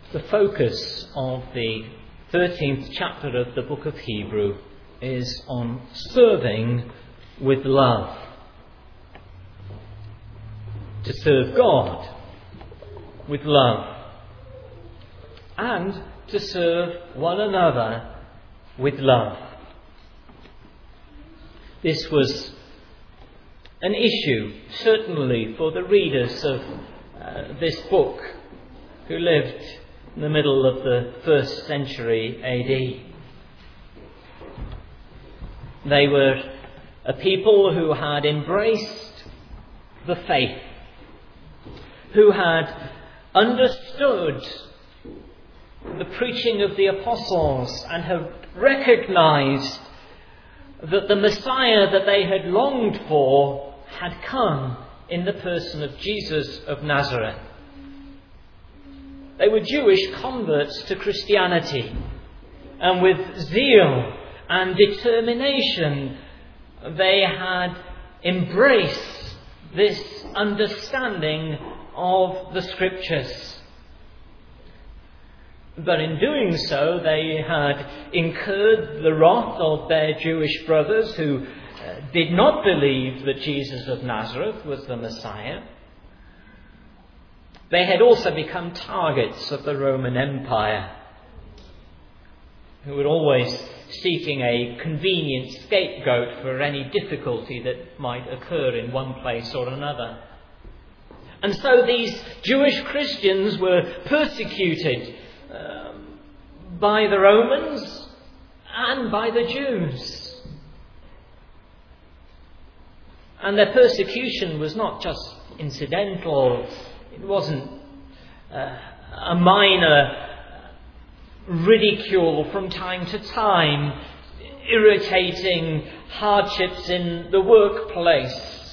The focus of the 13th chapter of the book of Hebrew is on serving with love. To serve God with love and to serve one another with love. This was an issue, certainly, for the readers of this book who lived in the middle of the 1st century AD. They were a people who had embraced the faith, who had understood the preaching of the apostles and had recognized that the Messiah that they had longed for had come in the person of Jesus of Nazareth. They were Jewish converts to Christianity, and with zeal and determination they had embraced this understanding of the Scriptures. But in doing so, they had incurred the wrath of their Jewish brothers who did not believe that Jesus of Nazareth was the Messiah. They had also become targets of the Roman Empire, who were always seeking a convenient scapegoat for any difficulty that might occur in one place or another. And so these Jewish Christians were persecuted by the Romans and by the Jews. And their persecution was not just incidental. It wasn't a minor ridicule from time to time, irritating hardships in the workplace.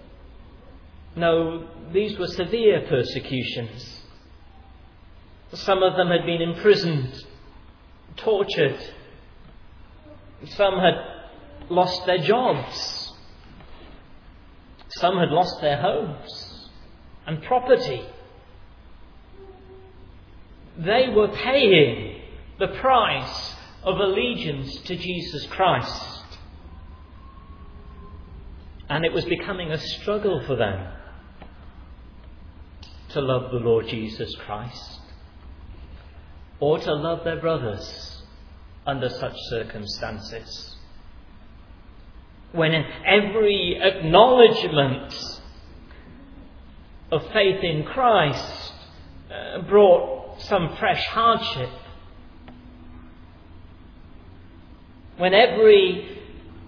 No, these were severe persecutions. Some of them had been imprisoned, tortured. Some had lost their jobs. Some had lost their homes and property. They were paying the price of allegiance to Jesus Christ. And it was becoming a struggle for them to love the Lord Jesus Christ or to love their brothers under such circumstances. When every acknowledgement of faith in Christ brought some fresh hardship, when every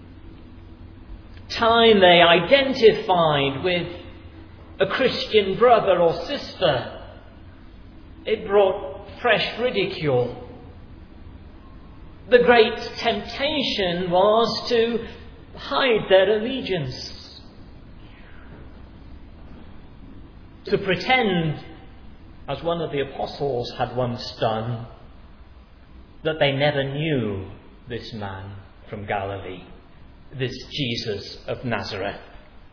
time they identified with a Christian brother or sister, it brought fresh ridicule. The great temptation was to hide their allegiance, to pretend, as one of the apostles had once done, that they never knew this man from Galilee, this Jesus of Nazareth.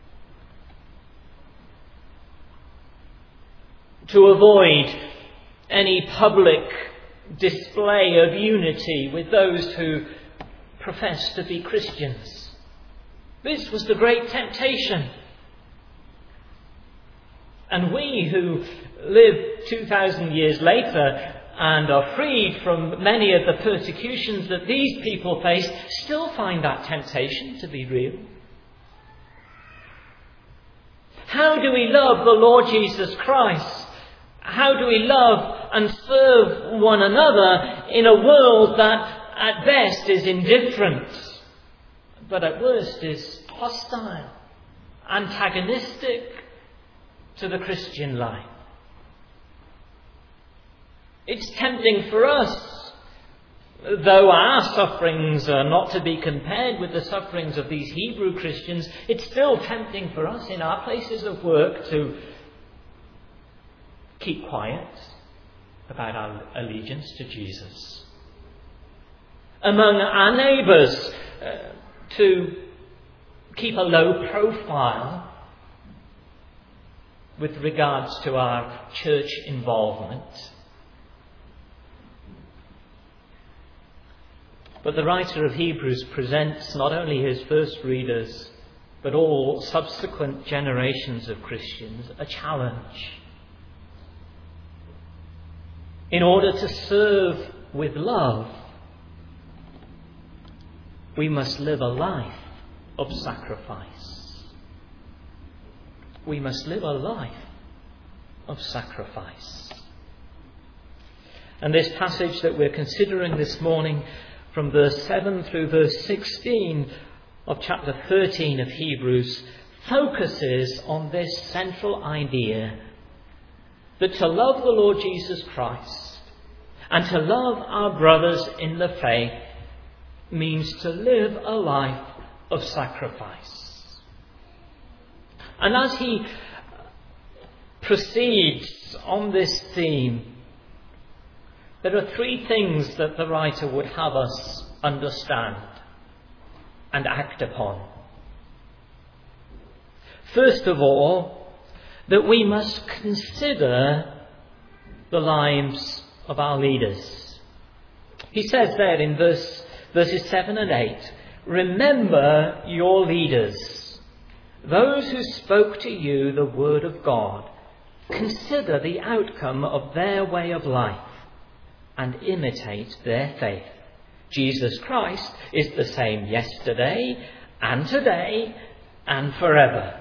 To avoid any public display of unity with those who profess to be Christians. This was the great temptation. And we who live 2,000 years later and are freed from many of the persecutions that these people faced still find that temptation to be real. How do we love the Lord Jesus Christ? How do we love and serve one another in a world that at best is indifferent, but at worst is hostile, antagonistic to the Christian life? It's tempting for us, though our sufferings are not to be compared with the sufferings of these Hebrew Christians, it's still tempting for us in our places of work to keep quiet about our allegiance to Jesus. Among our neighbours, to keep a low profile with regards to our church involvement. But the writer of Hebrews presents not only his first readers, but all subsequent generations of Christians a challenge. In order to serve with love, we must live a life of sacrifice. We must live a life of sacrifice. And this passage that we're considering this morning, from verse 7 through verse 16 of chapter 13 of Hebrews, focuses on this central idea that to love the Lord Jesus Christ and to love our brothers in the faith means to live a life of sacrifice. And as he proceeds on this theme, there are three things that the writer would have us understand and act upon. First of all, that we must consider the lives of our leaders. He says there in verses 7 and 8, "Remember your leaders, those who spoke to you the word of God. Consider the outcome of their way of life and imitate their faith. Jesus Christ is the same yesterday and today and forever."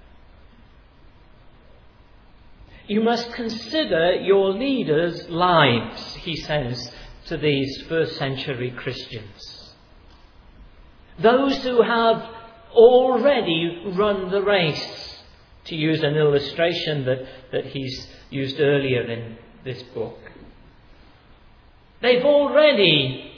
You must consider your leaders' lives, he says to these first century Christians. Those who have already run the race, to use an illustration that he's used earlier in this book. They've already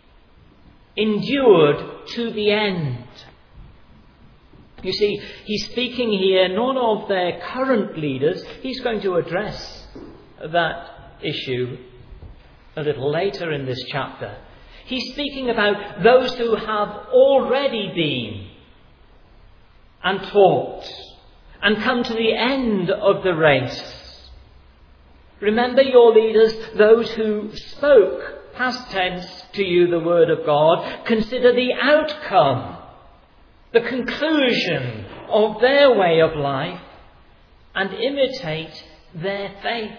endured to the end. You see, he's speaking here not of their current leaders. He's going to address that issue a little later in this chapter. He's speaking about those who have already been and taught and come to the end of the race. Remember your leaders, those who spoke, past tense, to you the word of God. Consider the outcome, the conclusion of their way of life, and imitate their faith.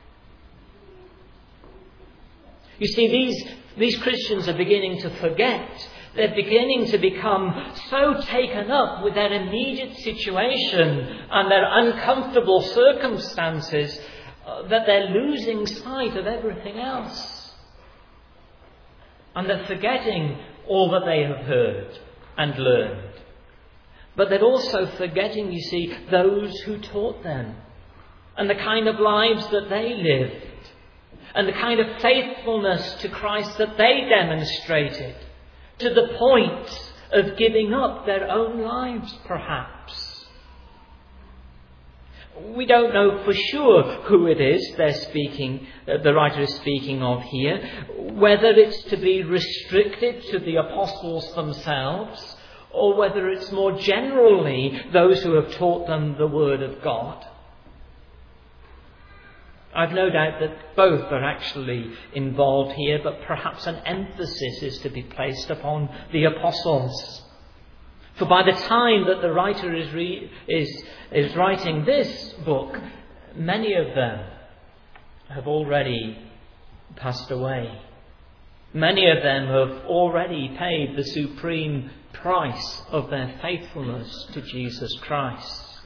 You see, these Christians are beginning to forget. They're beginning to become so taken up with their immediate situation and their uncomfortable circumstances that they're losing sight of everything else. And they're forgetting all that they have heard and learned. But they're also forgetting, you see, those who taught them and the kind of lives that they lived and the kind of faithfulness to Christ that they demonstrated, to the point of giving up their own lives, perhaps. We don't know for sure who it is the writer is speaking of here, whether it's to be restricted to the apostles themselves, or whether it's more generally those who have taught them the word of God. I've no doubt that both are actually involved here, but perhaps an emphasis is to be placed upon the apostles. For by the time that the writer is writing this book, many of them have already passed away. Many of them have already paid the supreme price of their faithfulness to Jesus Christ.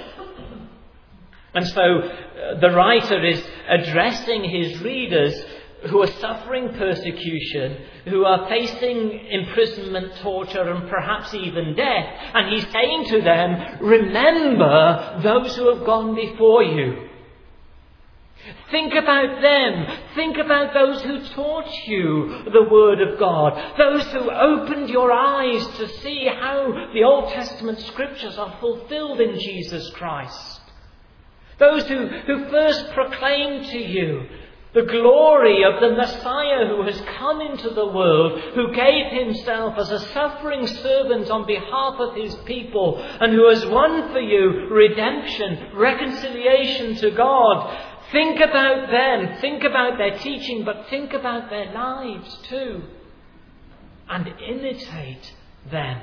And so the writer is addressing his readers who are suffering persecution, who are facing imprisonment, torture, and perhaps even death. And he's saying to them, remember those who have gone before you. Think about them. Think about those who taught you the Word of God. Those who opened your eyes to see how the Old Testament Scriptures are fulfilled in Jesus Christ. Those who first proclaimed to you the glory of the Messiah who has come into the world, who gave himself as a suffering servant on behalf of his people, and who has won for you redemption, reconciliation to God. Think about them, think about their teaching, but think about their lives too. and imitate them.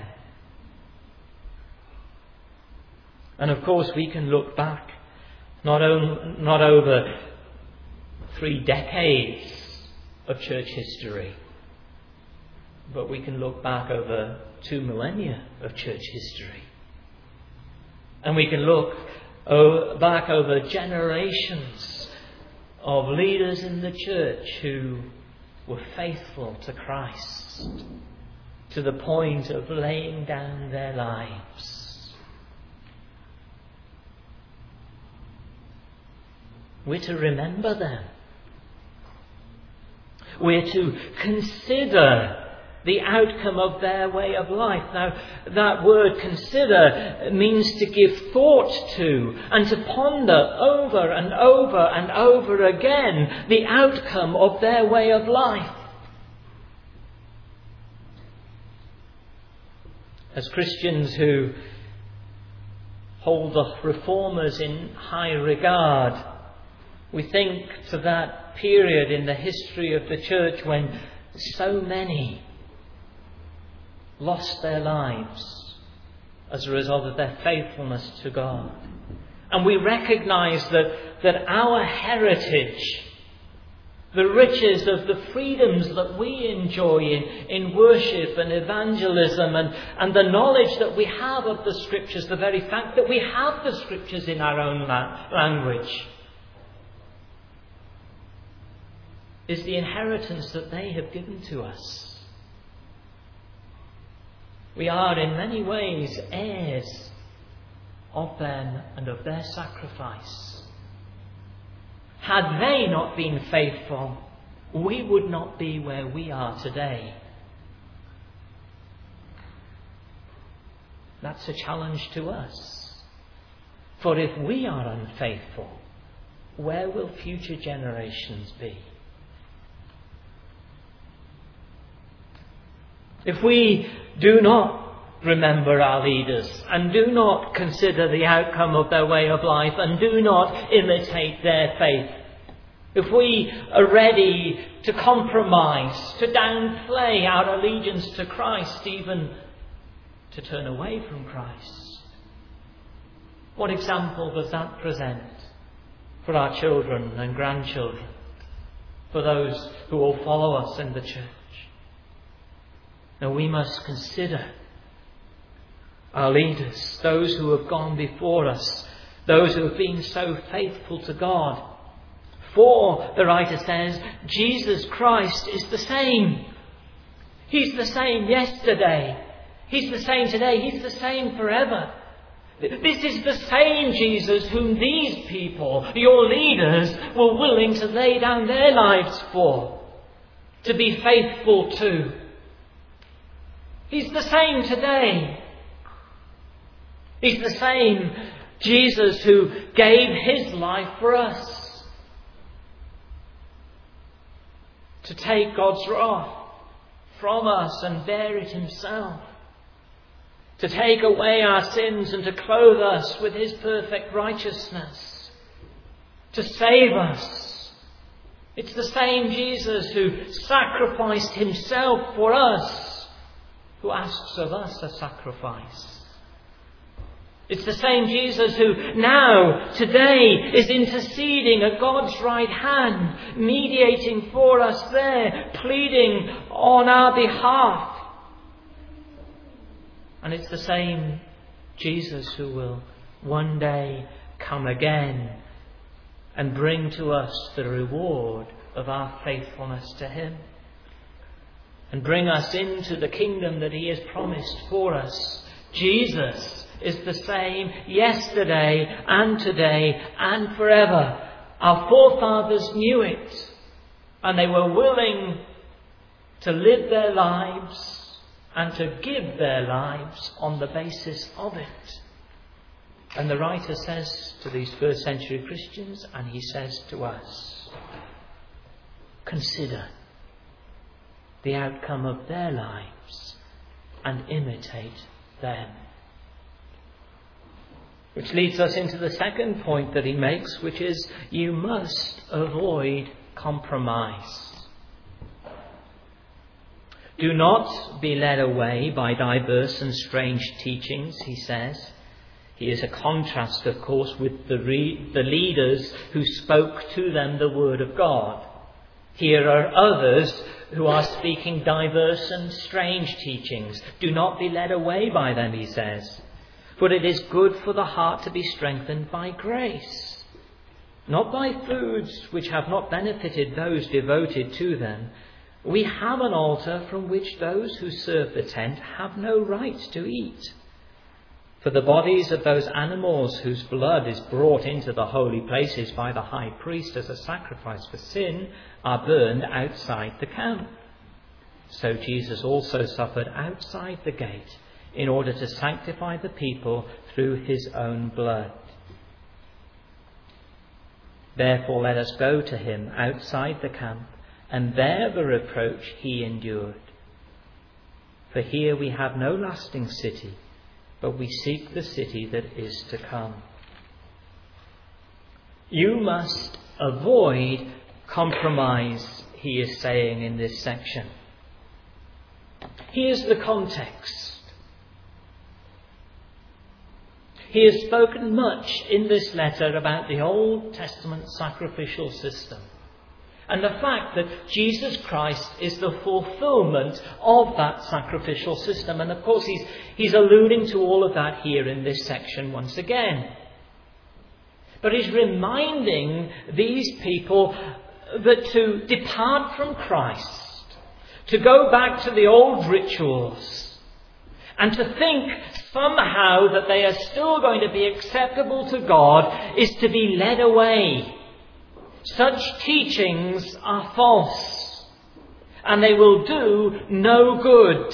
And of course we can look back not over 3 decades of church history, but we can look back over 2 millennia of church history. And we can look back over generations of leaders in the church who were faithful to Christ to the point of laying down their lives. We're to remember them. We're to consider the outcome of their way of life. Now, that word consider means to give thought to and to ponder over and over and over again the outcome of their way of life. As Christians who hold the reformers in high regard, we think to that period in the history of the church when so many lost their lives as a result of their faithfulness to God. And we recognise that our heritage, the riches of the freedoms that we enjoy in worship and evangelism and the knowledge that we have of the Scriptures, the very fact that we have the Scriptures in our own language, is the inheritance that they have given to us. We are in many ways heirs of them and of their sacrifice. Had they not been faithful, we would not be where we are today. That's a challenge to us. For if we are unfaithful, where will future generations be? If we do not remember our leaders and do not consider the outcome of their way of life and do not imitate their faith, if we are ready to compromise, to downplay our allegiance to Christ, even to turn away from Christ, what example does that present for our children and grandchildren, for those who will follow us in the church? Now we must consider our leaders, those who have gone before us, those who have been so faithful to God. For, the writer says, Jesus Christ is the same. He's the same yesterday. He's the same today. He's the same forever. This is the same Jesus whom these people, your leaders, were willing to lay down their lives for, to be faithful to. He's the same today. He's the same Jesus who gave his life for us, to take God's wrath from us and bear it himself, to take away our sins and to clothe us with his perfect righteousness, to save us. It's the same Jesus who sacrificed himself for us, who asks of us a sacrifice. It's the same Jesus who now, today, is interceding at God's right hand, mediating for us there, pleading on our behalf. And it's the same Jesus who will one day come again and bring to us the reward of our faithfulness to him, and bring us into the kingdom that he has promised for us. Jesus is the same yesterday and today and forever. Our forefathers knew it, and they were willing to live their lives and to give their lives on the basis of it. And the writer says to these first century Christians, and he says to us, consider the outcome of their lives and imitate them. Which leads us into the second point that he makes, which is you must avoid compromise. Do not be led away by diverse and strange teachings, he says. He is a contrast, of course, with the leaders who spoke to them the word of God. Here are others who are speaking diverse and strange teachings. Do not be led away by them, he says. For it is good for the heart to be strengthened by grace, not by foods which have not benefited those devoted to them. We have an altar from which those who serve the tent have no right to eat. For the bodies of those animals whose blood is brought into the holy places by the high priest as a sacrifice for sin are burned outside the camp. So Jesus also suffered outside the gate in order to sanctify the people through his own blood. Therefore let us go to him outside the camp and bear the reproach he endured. For here we have no lasting city, but we seek the city that is to come. You must avoid compromise, he is saying in this section. Here's the context. He has spoken much in this letter about the Old Testament sacrificial system and the fact that Jesus Christ is the fulfillment of that sacrificial system. And of course he's alluding to all of that here in this section once again. But he's reminding these people that to depart from Christ, to go back to the old rituals, and to think somehow that they are still going to be acceptable to God is to be led away. Such teachings are false, and they will do no good.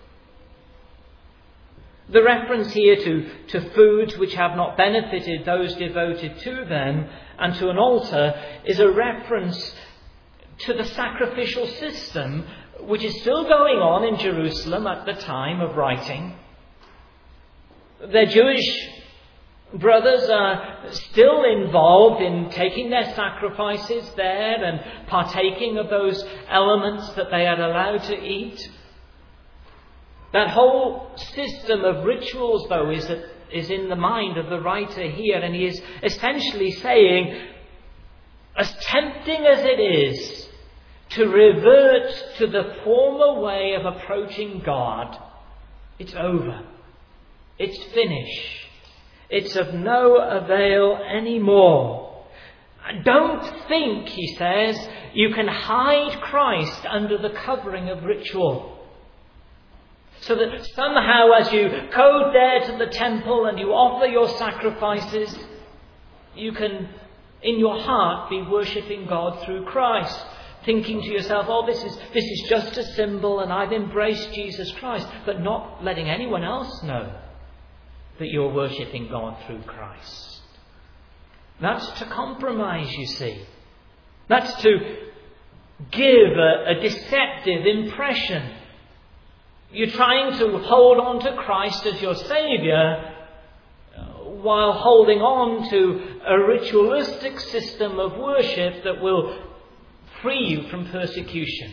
The reference here to foods which have not benefited those devoted to them and to an altar is a reference to the sacrificial system which is still going on in Jerusalem at the time of writing. Their Jewish brothers are still involved in taking their sacrifices there and partaking of those elements that they are allowed to eat. That whole system of rituals, though, is in the mind of the writer here, and he is essentially saying, as tempting as it is to revert to the former way of approaching God, it's over. It's finished. It's of no avail anymore. Don't think, he says, you can hide Christ under the covering of ritual. So that somehow as you go there to the temple and you offer your sacrifices, you can, in your heart, be worshipping God through Christ. Thinking to yourself, oh, this is just a symbol and I've embraced Jesus Christ, but not letting anyone else know that you're worshipping God through Christ. That's to compromise, you see. That's to give a deceptive impression. You're trying to hold on to Christ as your Saviour while holding on to a ritualistic system of worship that will free you from persecution.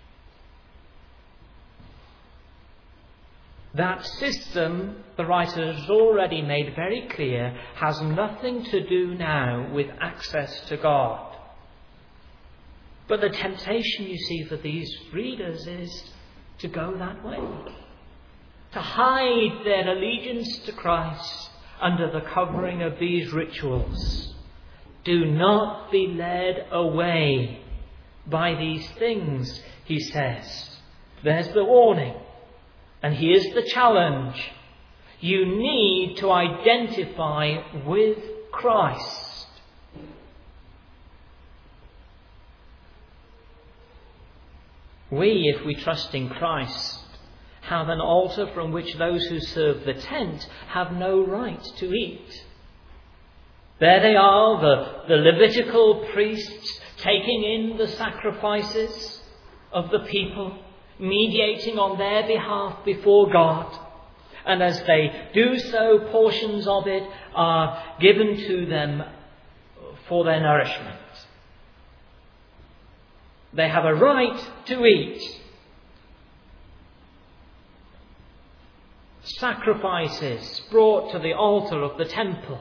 That system, the writer has already made very clear, has nothing to do now with access to God. But the temptation, you see, for these readers is to go that way. To hide their allegiance to Christ under the covering of these rituals. Do not be led away by these things, he says. There's the warning. And here's the challenge. You need to identify with Christ. We, if we trust in Christ, have an altar from which those who serve the tent have no right to eat. There they are, the Levitical priests, taking in the sacrifices of the people, mediating on their behalf before God. And as they do so, portions of it are given to them for their nourishment. They have a right to eat. sacrifices brought to the altar of the temple.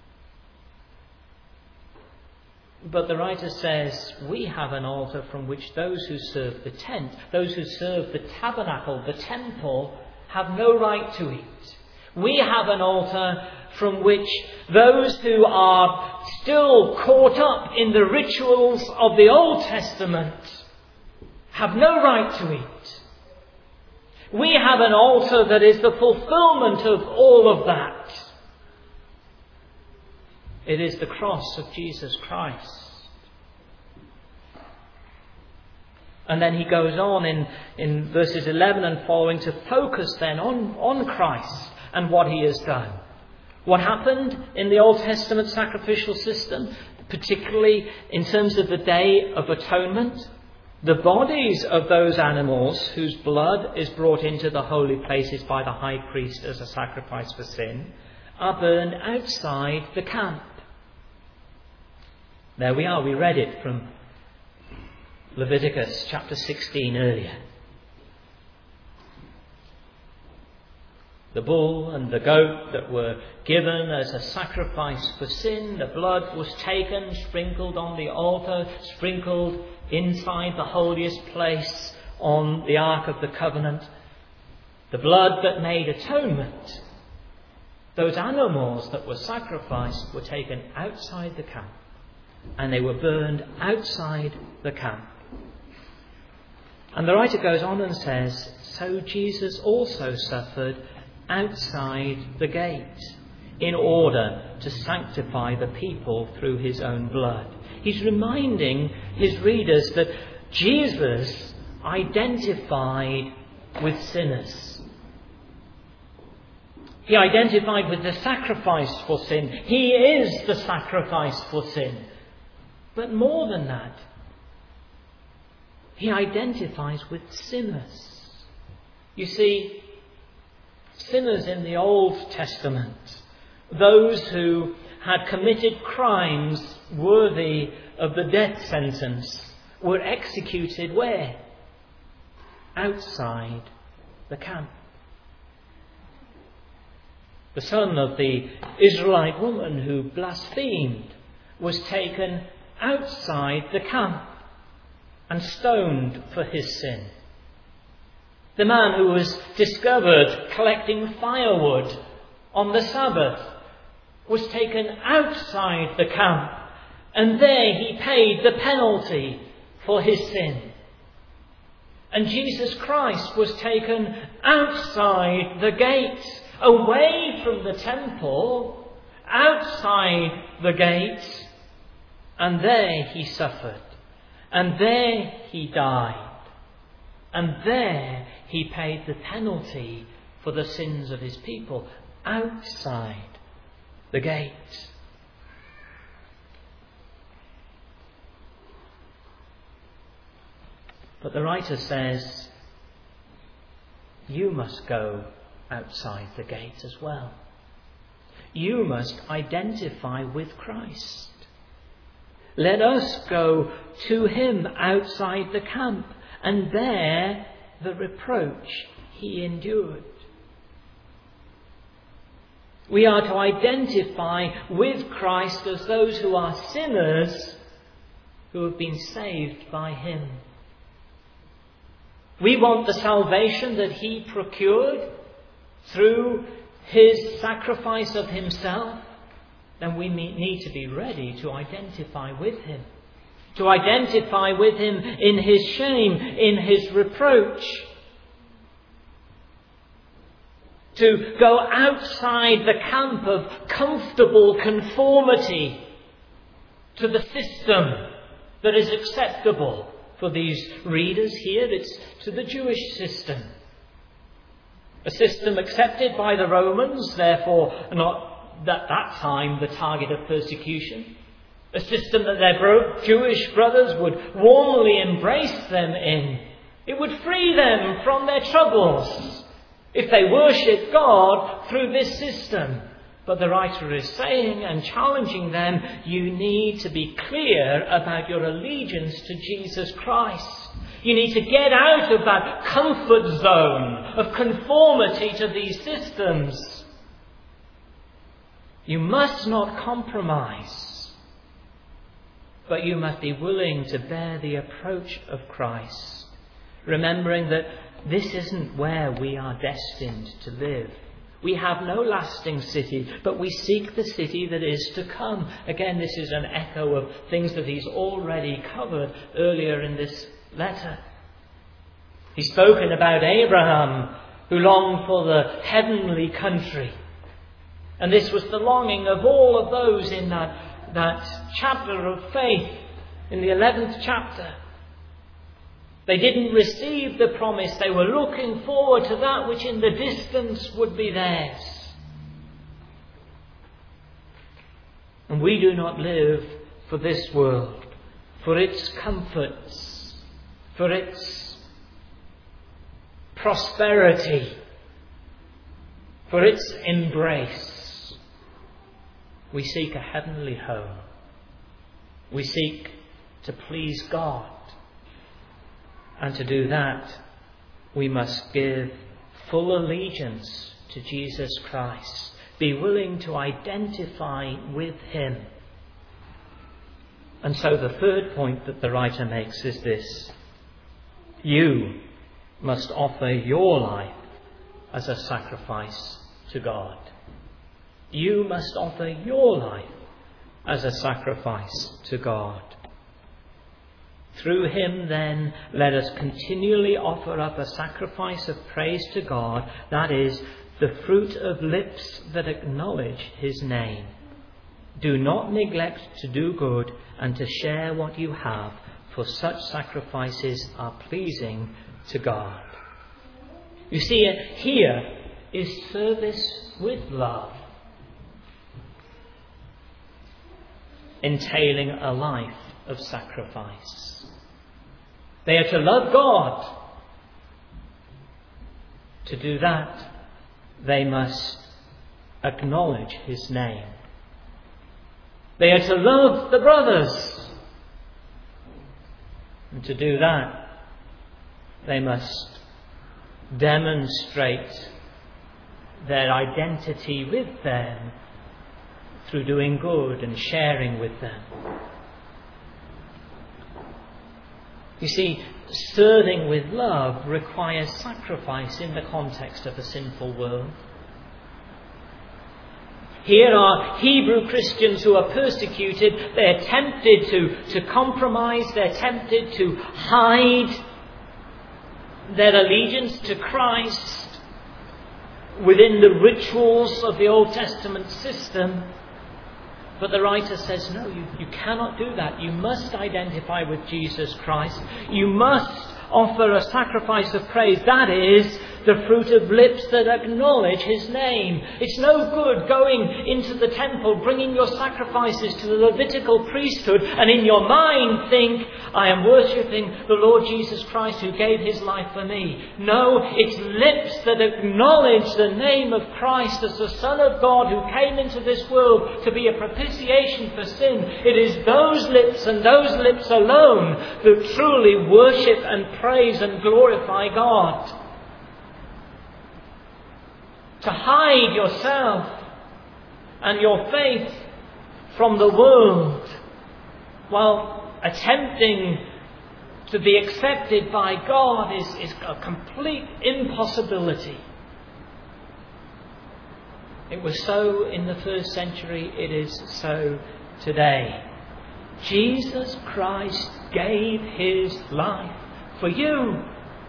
But the writer says we have an altar from which those who serve the tent, those who serve the tabernacle, the temple, have no right to eat. We have an altar from which those who are still caught up in the rituals of the Old Testament have no right to eat. We have an altar that is the fulfillment of all of that. It is the cross of Jesus Christ. And then he goes on in verses 11 and following to focus then on Christ and what he has done. What happened in the Old Testament sacrificial system, particularly in terms of the Day of Atonement, the bodies of those animals whose blood is brought into the holy places by the high priest as a sacrifice for sin are burned outside the camp. There we are, we read it from Leviticus chapter 16 earlier. The bull and the goat that were given as a sacrifice for sin, the blood was taken, sprinkled on the altar, sprinkled inside the holiest place on the Ark of the Covenant. The blood that made atonement. Those animals that were sacrificed were taken outside the camp, and they were burned outside the camp. And the writer goes on and says, so Jesus also suffered outside the gate in order to sanctify the people through his own blood. He's reminding his readers that Jesus identified with sinners. He identified with the sacrifice for sin. He is the sacrifice for sin. But more than that, he identifies with sinners. You see, sinners in the Old Testament, those who had committed crimes worthy of the death sentence, were executed where? Outside the camp. The son of the Israelite woman who blasphemed was taken outside the camp and stoned for his sin. The man who was discovered collecting firewood on the Sabbath was taken outside the camp, and there he paid the penalty for his sin. And Jesus Christ was taken outside the gate, away from the temple, outside the gate, and there he suffered, and there he died, and there he paid the penalty for the sins of his people, outside the gate. But the writer says, you must go outside the gate as well. You must identify with Christ. Let us go to him outside the camp and bear the reproach he endured. We are to identify with Christ as those who are sinners who have been saved by him. We want the salvation that he procured through his sacrifice of himself. Then we need to be ready to identify with him. To identify with him in his shame, in his reproach. To go outside the camp of comfortable conformity to the system that is acceptable. For these readers here, it's to the Jewish system. A system accepted by the Romans, therefore not at that time the target of persecution. A system that their Jewish brothers would warmly embrace them in. It would free them from their troubles if they worshipped God through this system. But the writer is saying and challenging them, you need to be clear about your allegiance to Jesus Christ. You need to get out of that comfort zone of conformity to these systems. You must not compromise, but you must be willing to bear the approach of Christ, remembering that this isn't where we are destined to live. We have no lasting city, but we seek the city that is to come. Again, this is an echo of things that he's already covered earlier in this letter. He's spoken about Abraham, who longed for the heavenly country. And this was the longing of all of those in that chapter of faith, in the 11th chapter. They didn't receive the promise. They were looking forward to that which in the distance would be theirs. And we do not live for this world, for its comforts, for its prosperity, for its embrace. We seek a heavenly home. We seek to please God. And to do that, we must give full allegiance to Jesus Christ. Be willing to identify with him. And so the third point that the writer makes is this. You must offer your life as a sacrifice to God. You must offer your life as a sacrifice to God. Through him, then, let us continually offer up a sacrifice of praise to God, that is, the fruit of lips that acknowledge his name. Do not neglect to do good and to share what you have, for such sacrifices are pleasing to God. You see, here is service with love, entailing a life of sacrifice. They are to love God. To do that, they must acknowledge his name. They are to love the brothers. And to do that, they must demonstrate their identity with them through doing good and sharing with them. You see, serving with love requires sacrifice in the context of a sinful world. Here are Hebrew Christians who are persecuted. They're tempted to compromise. They're tempted to hide their allegiance to Christ within the rituals of the Old Testament system. But the writer says, no, you cannot do that. You must identify with Jesus Christ. You must offer a sacrifice of praise. That is the fruit of lips that acknowledge his name. It's no good going into the temple, bringing your sacrifices to the Levitical priesthood, and in your mind think, I am worshipping the Lord Jesus Christ who gave his life for me. No, it's lips that acknowledge the name of Christ as the Son of God who came into this world to be a propitiation for sin. It is those lips and those lips alone that truly worship and praise and glorify God. To hide yourself and your faith from the world while attempting to be accepted by God is a complete impossibility. It was so in the first century, it is so today. Jesus Christ gave his life for you.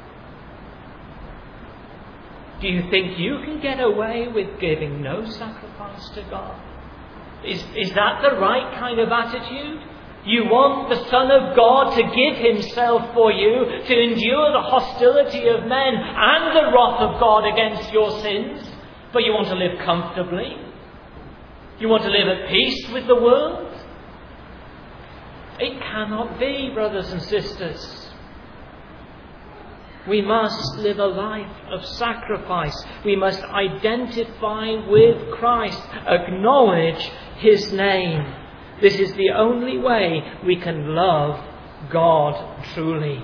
Do you think you can get away with giving no sacrifice to God? Is that the right kind of attitude? You want the Son of God to give himself for you, to endure the hostility of men and the wrath of God against your sins, but you want to live comfortably? You want to live at peace with the world? It cannot be, brothers and sisters. We must live a life of sacrifice. We must identify with Christ, acknowledge his name. This is the only way we can love God truly.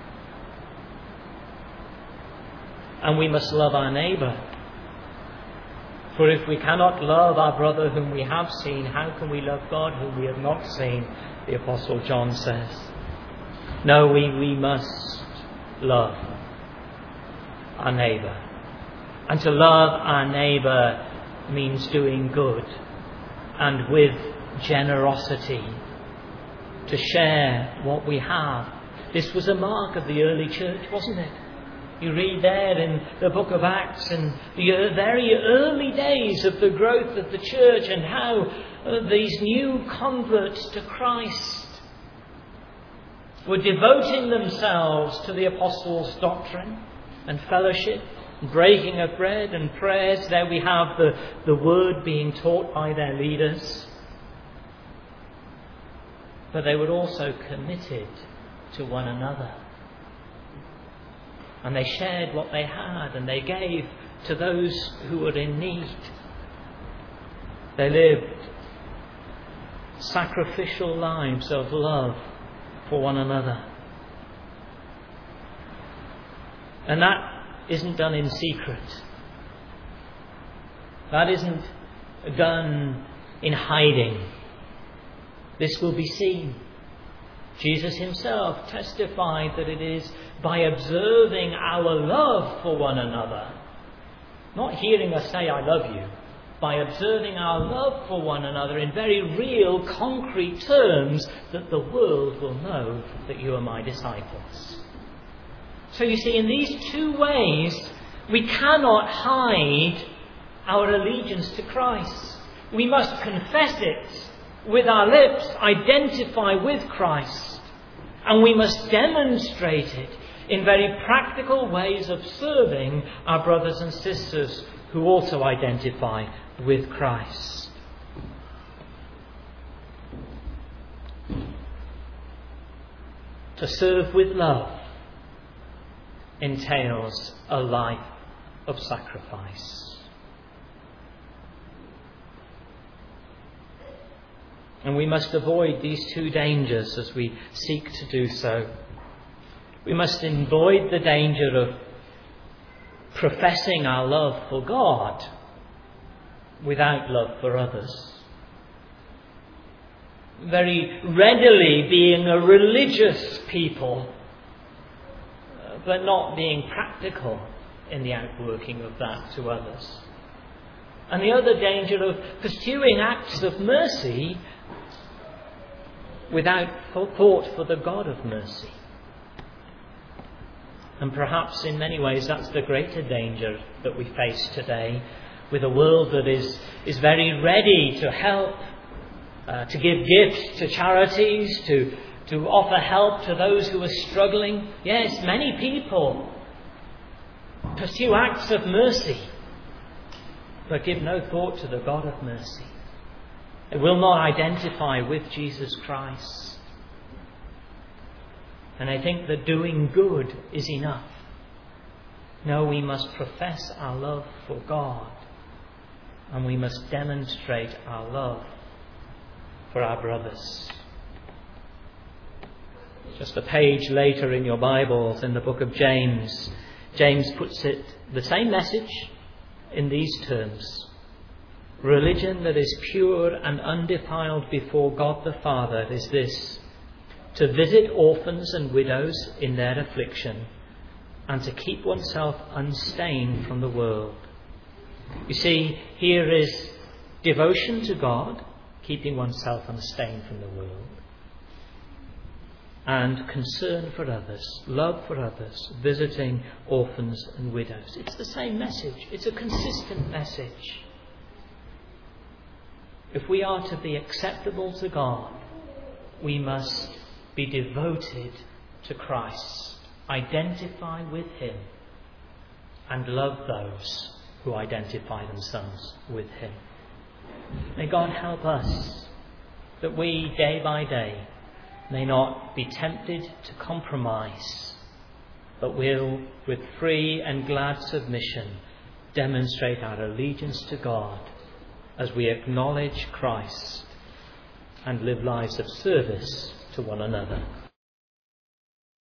And we must love our neighbour. For if we cannot love our brother whom we have seen, how can we love God whom we have not seen? The Apostle John says. No, we must love our neighbour. And to love our neighbour means doing good and with generosity, to share what we have. This was a mark of the early church, wasn't it? You read there in the book of Acts and the very early days of the growth of the church and how these new converts to Christ were devoting themselves to the apostles' doctrine and fellowship, breaking of bread and prayers. There we have the word being taught by their leaders. But they were also committed to one another. And they shared what they had and they gave to those who were in need. They lived sacrificial lives of love for one another. And that isn't done in secret. That isn't done in hiding. This will be seen. Jesus himself testified that it is by observing our love for one another, not hearing us say, I love you, by observing our love for one another in very real, concrete terms, that the world will know that you are my disciples. So you see, in these two ways, we cannot hide our allegiance to Christ. We must confess it with our lips, identify with Christ, and we must demonstrate it in very practical ways of serving our brothers and sisters who also identify with Christ. To serve with love entails a life of sacrifice. And we must avoid these two dangers as we seek to do so. We must avoid the danger of professing our love for God without love for others. Very readily being a religious people, but not being practical in the outworking of that to others. And the other danger of pursuing acts of mercy without thought for the God of mercy. And perhaps in many ways that's the greater danger that we face today, with a world that is very ready to help, to give gifts to charities, to offer help to those who are struggling. Yes, many people pursue acts of mercy, but give no thought to the God of mercy. They will not identify with Jesus Christ. And I think that doing good is enough. No, we must profess our love for God, and we must demonstrate our love for our brothers. Just a page later in your Bibles, in the book of James, James puts it, the same message, in these terms. Religion that is pure and undefiled before God the Father is this: to visit orphans and widows in their affliction, and to keep oneself unstained from the world. You see, here is devotion to God, keeping oneself unstained from the world, and concern for others, love for others, visiting orphans and widows. It's the same message. It's a consistent message. If we are to be acceptable to God, we must be devoted to Christ, identify with him, and love those who identify themselves with him. May God help us that we, day by day, may not be tempted to compromise but will, with free and glad submission, demonstrate our allegiance to God as we acknowledge Christ and live lives of service to one another.